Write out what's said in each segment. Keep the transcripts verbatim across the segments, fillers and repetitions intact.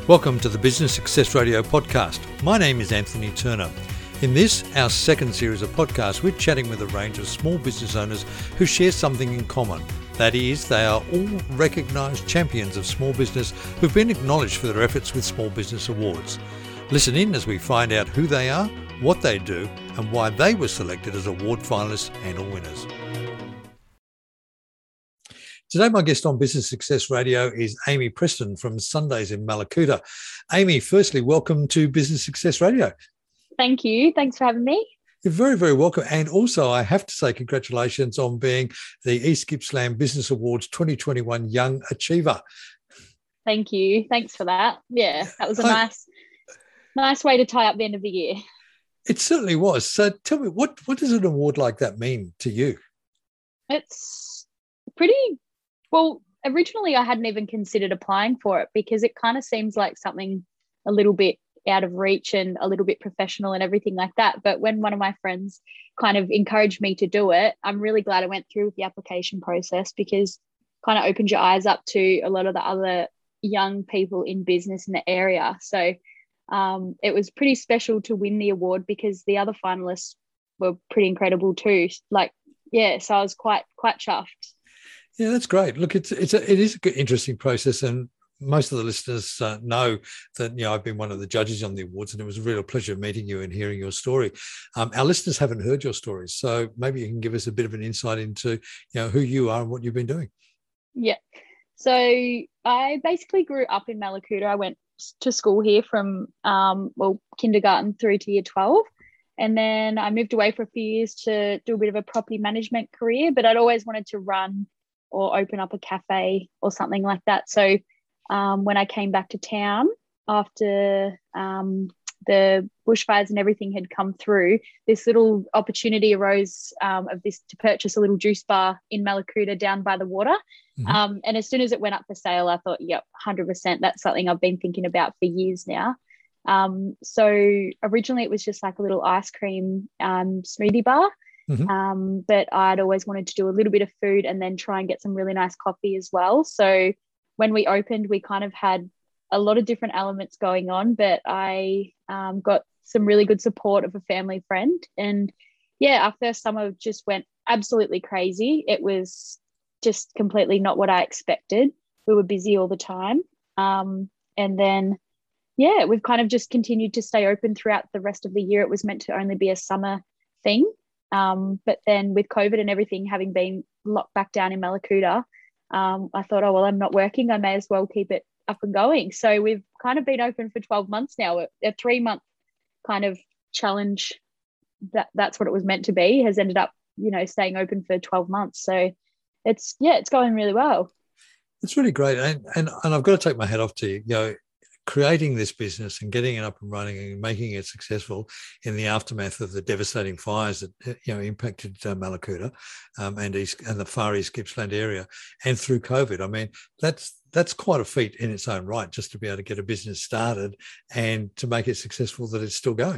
Welcome to the Business Success Radio podcast. My name is Anthony Turner. In this, our second series of podcasts, we're chatting with a range of small business owners who share something in common. That is, they are all recognised champions of small business who've been acknowledged for their efforts with Small Business Awards. Listen in as we find out who they are, what they do, and why they were selected as award finalists and or winners. Today, my guest on Business Success Radio is Amy Preston from Sundays in Mallacoota. Amy, firstly, welcome to Business Success Radio. Thank you. Thanks for having me. You're very, very welcome. And also, I have to say congratulations on being the East Gippsland Business Awards twenty twenty-one Young Achiever. Thank you. Thanks for that. Yeah, that was a I, nice, nice way to tie up the end of the year. It certainly was. So tell me, what, what does an award like that mean to you? It's pretty... Well, originally I hadn't even considered applying for it because it kind of seems like something a little bit out of reach and a little bit professional and everything like that. But when one of my friends kind of encouraged me to do it, I'm really glad I went through with the application process because it kind of opened your eyes up to a lot of the other young people in business in the area. So um, it was pretty special to win the award because the other finalists were pretty incredible too. Like, yeah, so I was quite, quite chuffed. Yeah, that's great. Look, it's it's a, it is an interesting process, and most of the listeners uh, know that you know I've been one of the judges on the awards, and it was a real pleasure meeting you and hearing your story. Um, our listeners haven't heard your stories, so maybe you can give us a bit of an insight into you know who you are and what you've been doing. Yeah, so I basically grew up in Mallacoota. I went to school here from um, well kindergarten through to year twelve. And then I moved away for a few years to do a bit of a property management career, but I'd always wanted to run or open up a cafe or something like that. So um, when I came back to town after um, the bushfires and everything had come through, this little opportunity arose um, of this to purchase a little juice bar in Mallacoota down by the water. Mm-hmm. Um, and as soon as it went up for sale, I thought, yep, one hundred percent. That's something I've been thinking about for years now. Um, so originally it was just like a little ice cream um, smoothie bar. Mm-hmm. Um, but I'd always wanted to do a little bit of food and then try and get some really nice coffee as well. So when we opened, we kind of had a lot of different elements going on, but I um, got some really good support of a family friend. And yeah, our first summer just went absolutely crazy. It was just completely not what I expected. We were busy all the time. Um, and then, yeah, we've kind of just continued to stay open throughout the rest of the year. It was meant to only be a summer thing. Um, but then with COVID and everything having been locked back down in Mallacoota, um, I thought, oh, well, I'm not working. I may as well keep it up and going. So we've kind of been open for twelve months now. A, a three-month kind of challenge, that that's what it was meant to be, has ended up, you know, staying open for twelve months. So it's, yeah, it's going really well. It's really great. And, and, and I've got to take my hat off to you. You know, creating this business and getting it up and running and making it successful in the aftermath of the devastating fires that you know impacted uh, Mallacoota um, and East and the far East Gippsland area, and through COVID. I mean, that's that's quite a feat in its own right, just to be able to get a business started and to make it successful that it's still going.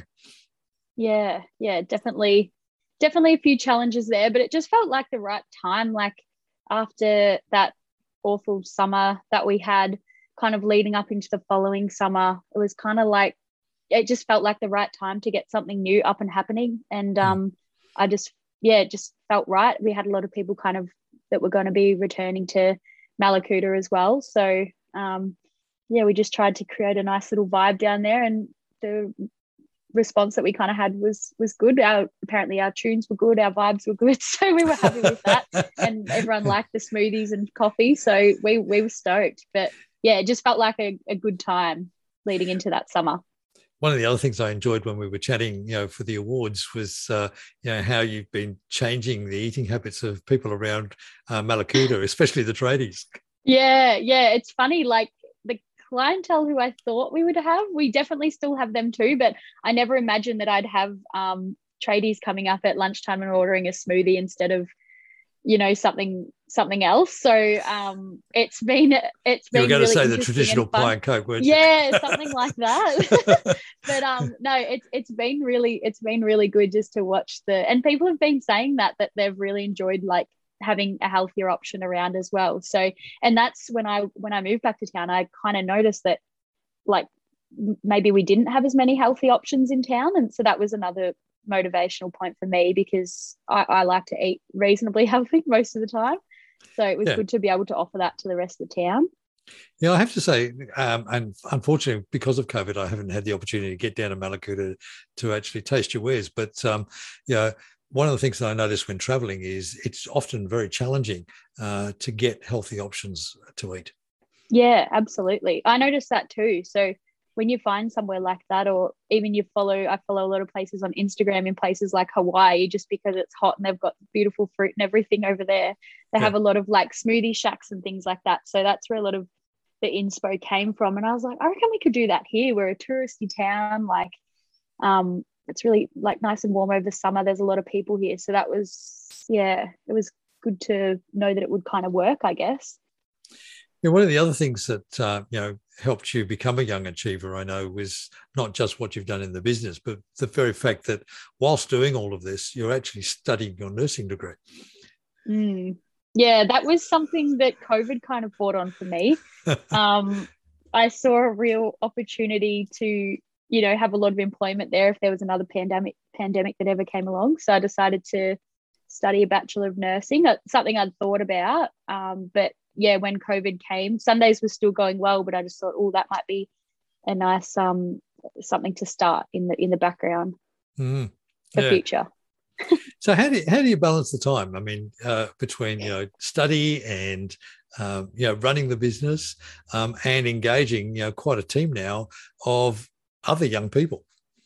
Yeah, yeah, definitely, definitely a few challenges there, but it just felt like the right time. Like after that awful summer that we had, kind of leading up into the following summer, it was kind of like, it just felt like the right time to get something new up and happening. And um, I just, yeah, it just felt right. We had a lot of people kind of that were going to be returning to Mallacoota as well. So um, yeah, we just tried to create a nice little vibe down there, and the response that we kind of had was was good. Our apparently our tunes were good, our vibes were good, so we were happy with that. And everyone liked the smoothies and coffee, so we we were stoked. But yeah, it just felt like a, a good time leading into that summer. One of the other things I enjoyed when we were chatting, you know, for the awards was, uh, you know, how you've been changing the eating habits of people around uh, Mallacoota, especially the tradies. Yeah, yeah, it's funny. Like the clientele who I thought we would have, we definitely still have them too. But I never imagined that I'd have um, tradies coming up at lunchtime and ordering a smoothie instead of, you know, something something else. So um, it's been it's been. You were going really to say the traditional and pie and coke, weren't you? Yeah, something like that. But um, no, it's it's been really it's been really good just to watch the, and people have been saying that that they've really enjoyed like having a healthier option around as well. So, and that's when I when I moved back to town, I kind of noticed that like maybe we didn't have as many healthy options in town. And so that was another motivational point for me, because I, I like to eat reasonably healthy most of the time. So it was Yeah. good to be able to offer that to the rest of the town. Yeah, I have to say, um, and unfortunately, because of COVID, I haven't had the opportunity to get down to Mallacoota to actually taste your wares. But, um, you know, one of the things that I notice when traveling is it's often very challenging uh, to get healthy options to eat. Yeah, absolutely. I noticed that too. So when you find somewhere like that, or even you follow, I follow a lot of places on Instagram in places like Hawaii, just because it's hot and they've got beautiful fruit and everything over there. They Yeah. have a lot of like smoothie shacks and things like that. So that's where a lot of the inspo came from. And I was like, I reckon we could do that here. We're a touristy town. Like, um, it's really like nice and warm over the summer. There's a lot of people here. So that was, yeah, it was good to know that it would kind of work, I guess. Yeah, one of the other things that uh, you know helped you become a young achiever, I know, was not just what you've done in the business, but the very fact that whilst doing all of this, you're actually studying your nursing degree. Mm. Yeah, that was something that COVID kind of brought on for me. um, I saw a real opportunity to, you know, have a lot of employment there if there was another pandemic pandemic that ever came along. So I decided to study a Bachelor of Nursing, something I'd thought about, um, but yeah, when COVID came, Sundays was still going well, but I just thought, oh, that might be a nice um something to start in the in the background Mm, for yeah. future. So how do you, how do you balance the time? I mean, uh, between you know study and um, you know running the business um, and engaging you know quite a team now of other young people.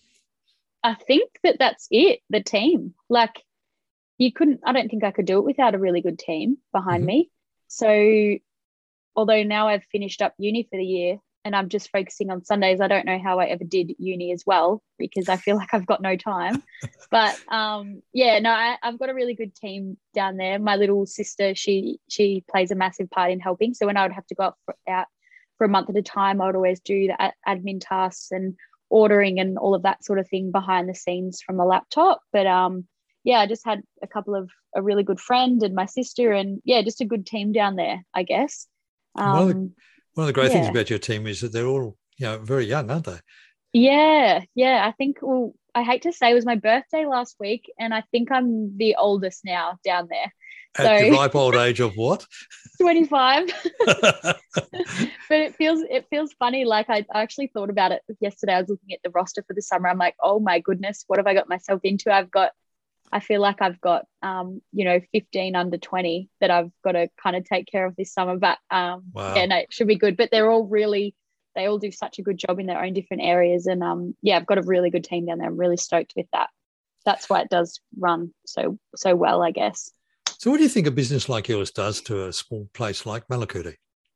I think that that's it. The team, like you couldn't. I don't think I could do it without a really good team behind Mm-hmm. me. So although now I've finished up uni for the year and I'm just focusing on Sundays, I don't know how I ever did uni as well, because I feel like I've got no time. But um, yeah, no, I, I've got a really good team down there. My little sister, she she plays a massive part in helping. So when I would have to go out for, out for a month at a time, I would always do the ad- admin tasks and ordering and all of that sort of thing behind the scenes from the laptop. But um, yeah, I just had a couple of a really good friend and my sister, and yeah, just a good team down there, I guess. Um, one, of the, one of the great yeah. things about your team is that they're all you know very young, aren't they? Yeah, yeah. I think, well, I hate to say it was my birthday last week, and I think I'm the oldest now down there. At So the ripe old age of what? twenty-five. But it feels it feels funny. Like I, I actually thought about it yesterday. I was looking at the roster for the summer. I'm like, oh my goodness, what have I got myself into? I've got I feel like I've got, um, you know, fifteen under twenty that I've got to kind of take care of this summer. But um, Wow. yeah, no, it should be good. But they're all really, they all do such a good job in their own different areas. And um, yeah, I've got a really good team down there. I'm really stoked with that. That's why it does run so, so well, I guess. So what do you think a business like yours does to a small place like Mallacoota?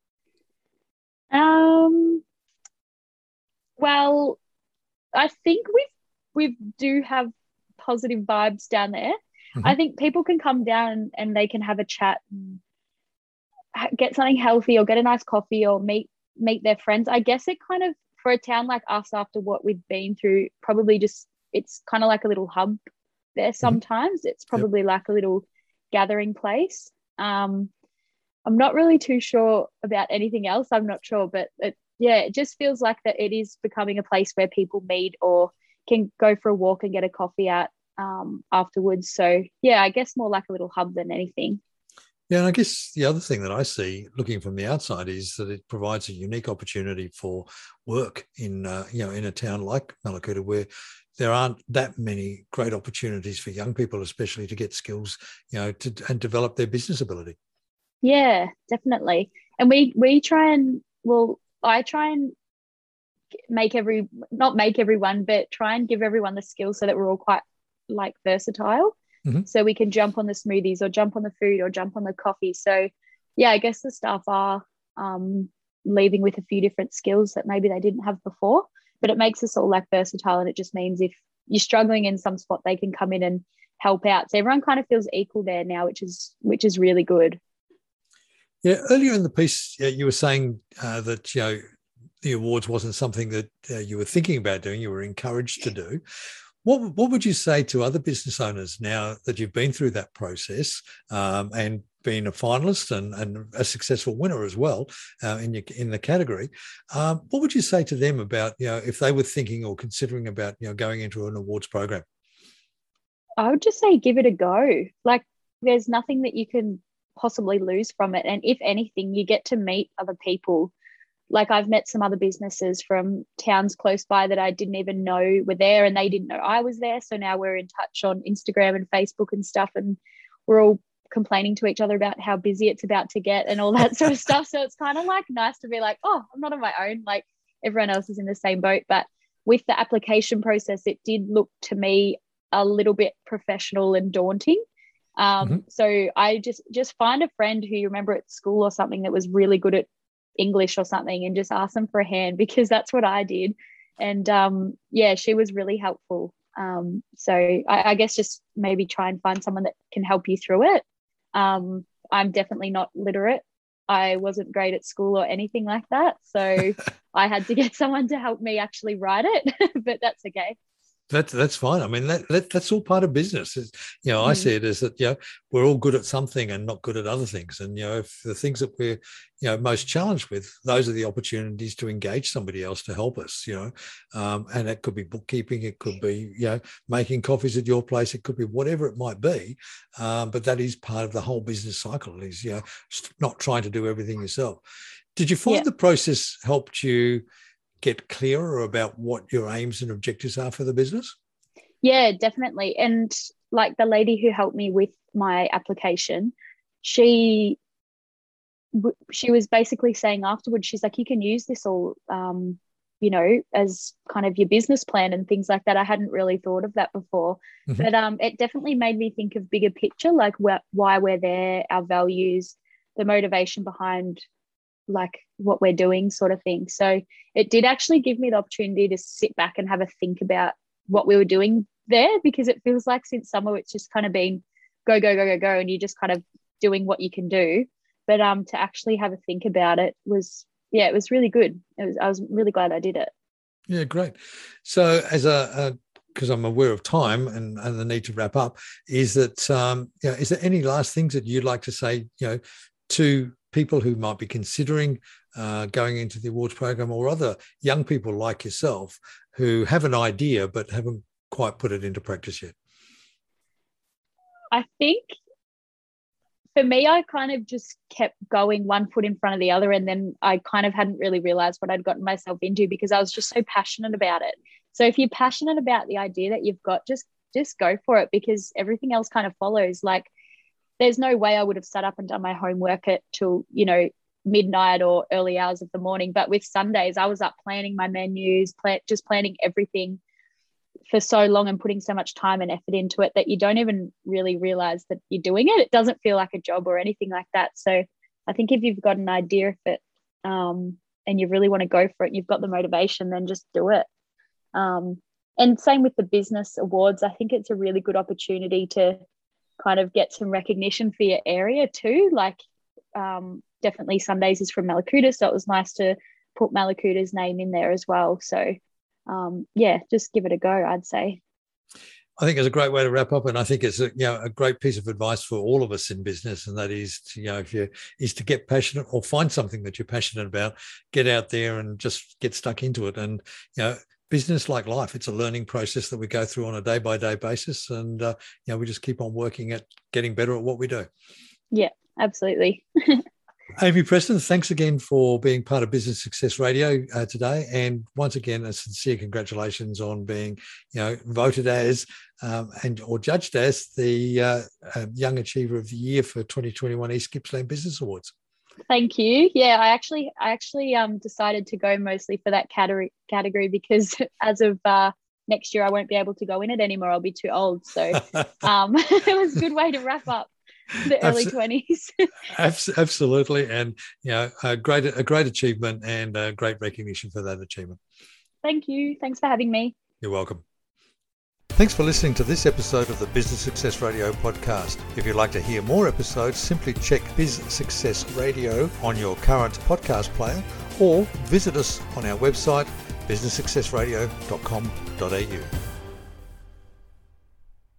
Um, well, I think we we do have positive vibes down there. Mm-hmm. I think people can come down and they can have a chat and get something healthy or get a nice coffee or meet meet their friends. I guess it kind of, for a town like us, after what we've been through, probably just, it's kind of like a little hub there sometimes. Mm-hmm. It's probably yep. like a little gathering place. Um, I'm not really too sure about anything else. I'm not sure, but it, yeah, it just feels like that it is becoming a place where people meet or can go for a walk and get a coffee at um, afterwards. So yeah, I guess more like a little hub than anything. Yeah, and I guess the other thing that I see looking from the outside is that it provides a unique opportunity for work in, uh, you know, in a town like Mallacoota, where there aren't that many great opportunities for young people, especially to get skills, you know, to, and develop their business ability. Yeah, definitely. And we we try and, well, I try and make every, not make everyone, but try and give everyone the skills so that we're all quite like versatile. Mm-hmm. So we can jump on the smoothies or jump on the food or jump on the coffee. So yeah, I guess the staff are um, leaving with a few different skills that maybe they didn't have before, but it makes us all like versatile. And it just means if you're struggling in some spot, they can come in and help out. So everyone kind of feels equal there now, which is, which is really good. Yeah. Earlier in the piece, uh, you were saying uh, that, you know, the awards wasn't something that uh, you were thinking about doing, you were encouraged to do. What what would you say to other business owners now that you've been through that process um, and been a finalist and, and a successful winner as well uh, in your, in the category? Um, what would you say to them about, you know, if they were thinking or considering about, you know, going into an awards program? I would just say give it a go. Like, there's nothing that you can possibly lose from it. And if anything, you get to meet other people. Like, I've met some other businesses from towns close by that I didn't even know were there, and they didn't know I was there. So now we're in touch on Instagram and Facebook and stuff, and we're all complaining to each other about how busy it's about to get and all that sort of stuff. So it's kind of like nice to be like, oh, I'm not on my own. Like, everyone else is in the same boat. But with the application process, it did look to me a little bit professional and daunting. Um, mm-hmm. So I just just find a friend who you remember at school or something that was really good at English or something, and just ask them for a hand, because that's what I did. And um, yeah, she was really helpful. Um, so I, I guess just maybe try and find someone that can help you through it. Um, I'm definitely not literate. I wasn't great at school or anything like that. So I had to get someone to help me actually write it, but that's okay. That's that's fine. I mean, that, that that's all part of business. It's, you know, mm. I see it as that, you know, we're all good at something and not good at other things. And, you know, if the things that we're, you know, most challenged with, those are the opportunities to engage somebody else to help us, you know. Um, and it could be bookkeeping, it could be, you know, making coffees at your place, it could be whatever it might be. Um, but that is part of the whole business cycle, is, you know, not trying to do everything yourself. Did you find yeah. the process helped you get clearer about what your aims and objectives are for the business? Yeah, definitely. And like the lady who helped me with my application, she she was basically saying afterwards, she's like, you can use this all, um, you know, as kind of your business plan and things like that. I hadn't really thought of that before. Mm-hmm. But um, it definitely made me think of bigger picture, like wh- why we're there, our values, the motivation behind like what we're doing, sort of thing. So it did actually give me the opportunity to sit back and have a think about what we were doing there, because it feels like since summer it's just kind of been go, go, go, go, go, and you're just kind of doing what you can do. But um, to actually have a think about it was, yeah, it was really good. It was, I was really glad I did it. Yeah, great. So as a, because I'm aware of time and, and the need to wrap up, is that, um, you know, is there any last things that you'd like to say, you know, to people who might be considering uh, going into the awards program, or other young people like yourself who have an idea but haven't quite put it into practice yet? I think for me, I kind of just kept going one foot in front of the other, and then I kind of hadn't really realized what I'd gotten myself into, because I was just so passionate about it. So if you're passionate about the idea that you've got, just just go for it, because everything else kind of follows. Like, there's no way I would have sat up and done my homework at till, you know, midnight or early hours of the morning. But with Sundays, I was up planning my menus, plan, just planning everything for so long and putting so much time and effort into it that you don't even really realize that you're doing it. It doesn't feel like a job or anything like that. So I think if you've got an idea of it um, and you really want to go for it and you've got the motivation, then just do it. Um, and same with the business awards. I think it's a really good opportunity to kind of get some recognition for your area too. Like um, definitely Sundays is from Mallacoota, so it was nice to put Mallacoota's name in there as well. So um, yeah, just give it a go, I'd say. I think it's a great way to wrap up, and I think it's a, you know, a great piece of advice for all of us in business, and that is to, you know, if you is to get passionate or find something that you're passionate about, get out there and just get stuck into it. And you know, business, like life, it's a learning process that we go through on a day by day basis, and uh, you know, we just keep on working at getting better at what we do. Yeah, absolutely. Amy Preston, thanks again for being part of Business Success Radio uh, today, and once again, a sincere congratulations on being, you know, voted as um, and or judged as the uh, uh, Young Achiever of the Year for twenty twenty-one East Gippsland Business Awards. Thank you. Yeah, I actually, I actually um decided to go mostly for that category category because as of uh, next year, I won't be able to go in it anymore. I'll be too old. So um, it was a good way to wrap up the early twenties. Absolutely, and you know, a great a great achievement and a great recognition for that achievement. Thank you. Thanks for having me. You're welcome. Thanks for listening to this episode of the Business Success Radio podcast. If you'd like to hear more episodes, simply check Biz Success Radio on your current podcast player, or visit us on our website, business success radio dot com dot a u.